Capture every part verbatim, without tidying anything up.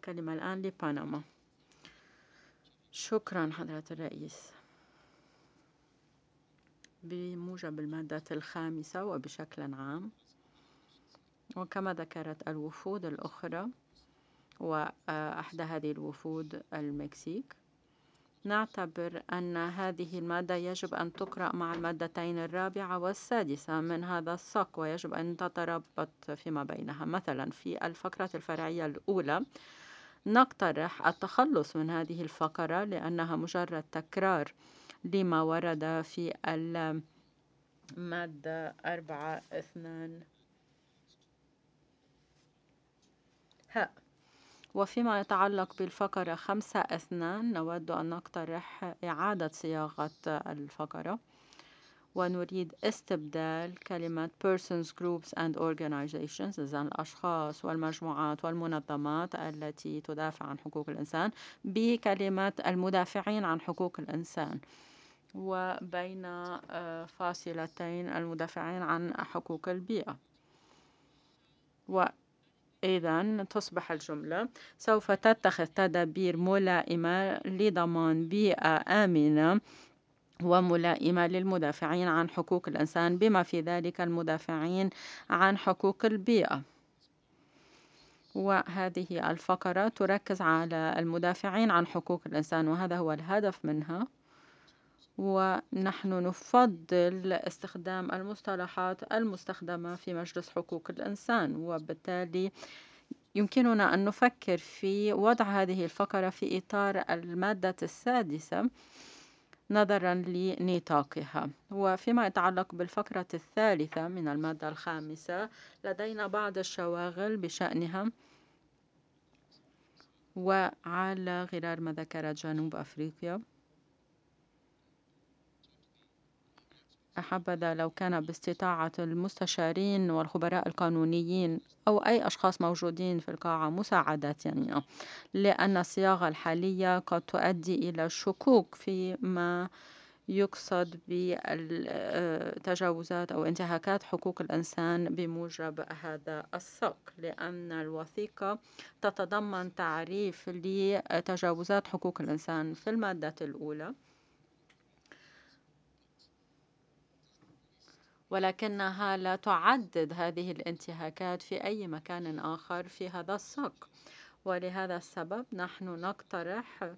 الكلمة الآن لبنما. شكرا حضرة الرئيس. بموجب المادة الخامسة وبشكل عام، وكما ذكرت الوفود الأخرى وأحدى هذه الوفود المكسيك، نعتبر أن هذه المادة يجب أن تقرأ مع المادتين الرابعة والسادسة من هذا الساق، ويجب أن تتربط فيما بينها. مثلا في الفقرة الفرعية الأولى نقترح التخلص من هذه الفقرة لأنها مجرد تكرار لما ورد في المادة أربعة اثنان ها. وفيما يتعلق بالفقرة خمسة اثنان نود أن نقترح إعادة صياغة الفقرة، ونريد استبدال كلمة persons, groups and organizations، إذن الأشخاص والمجموعات والمنظمات التي تدافع عن حقوق الإنسان، بكلمة المدافعين عن حقوق الإنسان، وبين فاصلتين المدافعين عن حقوق البيئة. وإذن تصبح الجملة: سوف تتخذ تدابير ملائمة لضمان بيئة آمنة وملائمة للمدافعين عن حقوق الإنسان، بما في ذلك المدافعين عن حقوق البيئة. وهذه الفقرة تركز على المدافعين عن حقوق الإنسان، وهذا هو الهدف منها. ونحن نفضل استخدام المصطلحات المستخدمة في مجلس حقوق الإنسان، وبالتالي يمكننا أن نفكر في وضع هذه الفقرة في إطار المادة السادسة نظرا لنطاقها. وفيما يتعلق بالفقرة الثالثة من المادة الخامسة لدينا بعض الشواغل بشأنها، وعلى غرار ما ذكرت جنوب أفريقيا، أحبذا لو كان باستطاعة المستشارين والخبراء القانونيين أو أي أشخاص موجودين في القاعة مساعدتنا، لأن الصياغة الحالية قد تؤدي إلى شكوك فيما يقصد بالتجاوزات أو انتهاكات حقوق الإنسان بموجب هذا الساق، لأن الوثيقة تتضمن تعريف لتجاوزات حقوق الإنسان في المادة الأولى، ولكنها لا تعدد هذه الانتهاكات في أي مكان آخر في هذا الساق. ولهذا السبب نحن نقترح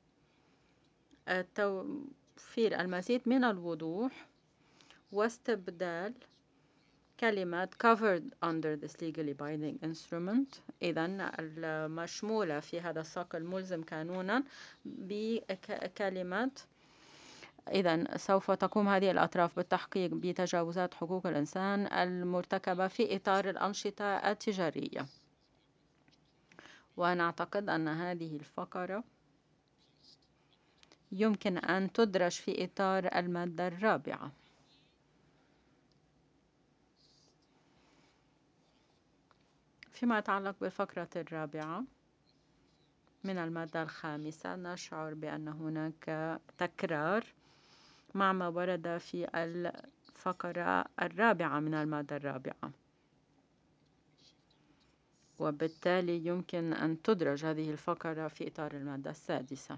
توفير المزيد من الوضوح واستبدال كلمة covered under this legally binding instrument، إذن المشمولة في هذا الساق الملزم قانونا، بكلمة إذن سوف تقوم هذه الأطراف بالتحقيق بتجاوزات حقوق الإنسان المرتكبة في إطار الأنشطة التجارية. ونعتقد أن هذه الفقرة يمكن أن تدرج في إطار المادة الرابعة. فيما يتعلق بالفقرة الرابعة من المادة الخامسة نشعر بأن هناك تكرار مع ما ورد في الفقرة الرابعة من المادة الرابعة، وبالتالي يمكن أن تدرج هذه الفقرة في إطار المادة السادسة.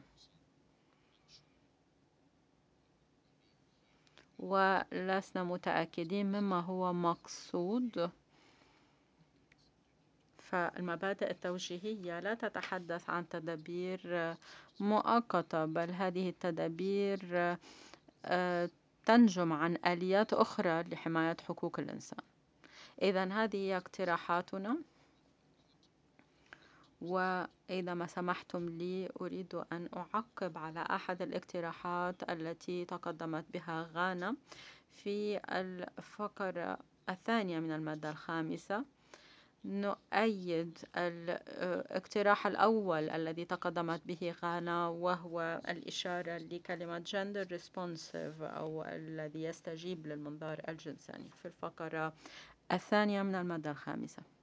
ولسنا متأكدين مما هو مقصود، فالمبادئ التوجيهية لا تتحدث عن تدابير مؤقتة، بل هذه التدابير تنجم عن آليات أخرى لحماية حقوق الإنسان. إذن هذه هي اقتراحاتنا، وإذا ما سمحتم لي أريد أن أعقب على أحد الاقتراحات التي تقدمت بها غانا في الفقرة الثانية من المادة الخامسة. نؤيد الاقتراح الأول الذي تقدمت به غانا، وهو الإشارة لكلمة gender responsive أو الذي يستجيب للمنظار الجنساني في الفقرة الثانية من المادة الخامسة.